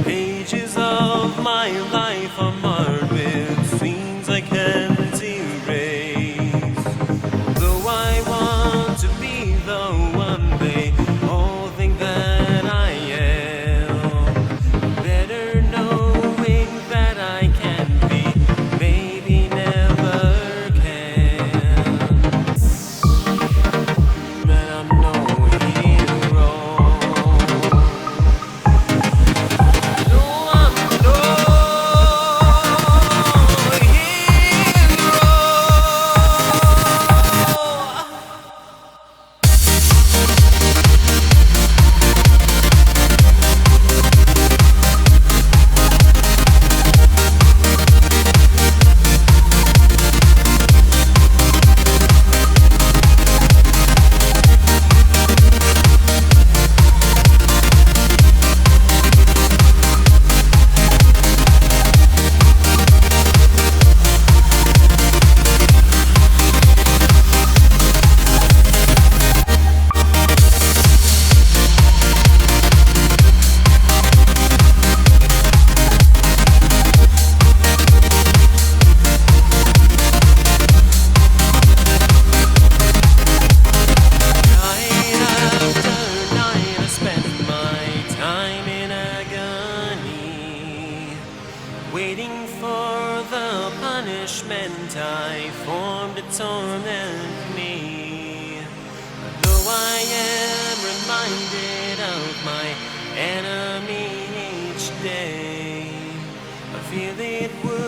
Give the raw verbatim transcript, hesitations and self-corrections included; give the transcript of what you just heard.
Pages of my life are marred with scenes I can't erase. Though I want to be the one they all think that I am, better knowing that I can't be, maybe never can. But I'm no hero. No, I'm no hero. Waiting for the punishment I formed to torment me. Though I am reminded of my enemy each day, I feel it would